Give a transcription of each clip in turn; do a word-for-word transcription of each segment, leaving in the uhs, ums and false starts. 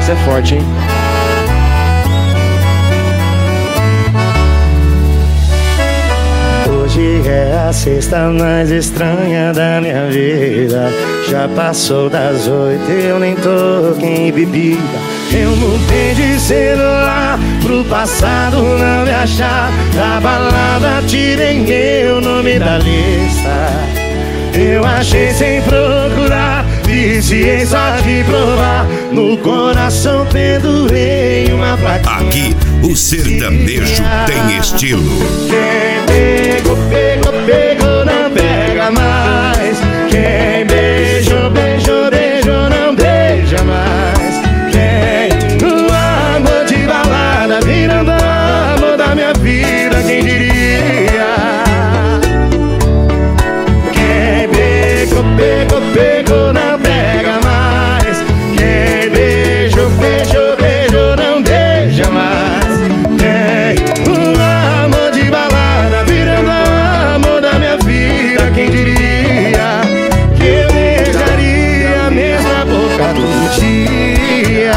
Isso é forte, hein? Hoje é a sexta mais estranha da minha vida. Já passou das oito, eu nem toquei em bebida. Eu mudei de celular pro passado não me achar. Da balada tirei meu nome da lista. Eu achei sem procurar, viciei só de provar. No coração pendurei uma plaquinha. Aqui o sertanejo tem estilo. Quem pegou, pegou, pegou, não pega mais. Quem beijou, beijou, beijou, não beija mais. Quem o amor de balada virando amor da minha vida, quem diria? Quem pegou, pegou, pegou, não pega mais. Quem beijou, beijou, beijou, não beija mais. Quem o amor de balada virando amor da minha vida, quem diria que eu beijaria a mesma boca todo dia?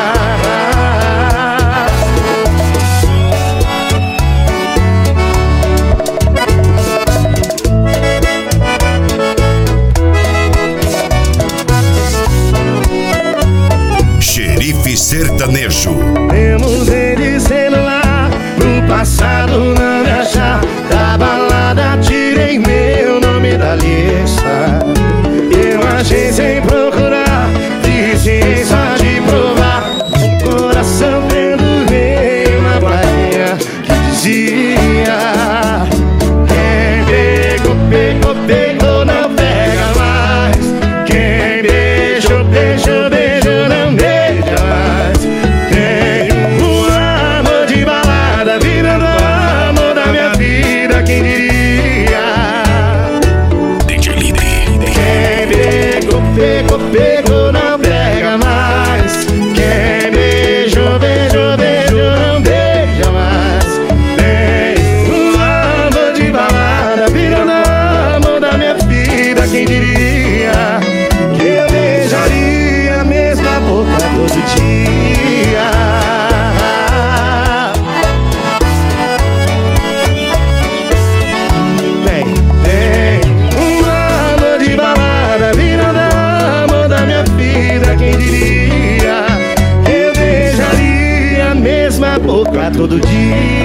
Xerife Sertanejo. Eu mudei de celular pro passado não me achar. Da balada tirei meu nome da lista. Eu achei sem procurar, viciei só de provar. O coração pendurei uma plaquinha que dizia: quem pegou, pegou, pegou, não pega mais. Quem beijou, beijou, beijou, não beija mais. Tem um amor de balada virando amor da minha vida, quem diria? D J Líder. Quem pegou, pegou, pegou, não pega mais. Quem beijou, beijou, beijou, não beija mais. Tem um amor de balada virando amor da minha vida, quem diria que eu beijaria a mesma boca todo dia? Tem, tem um amor de balada virando amor da minha vida, quem diria que eu beijaria a mesma boca todo dia?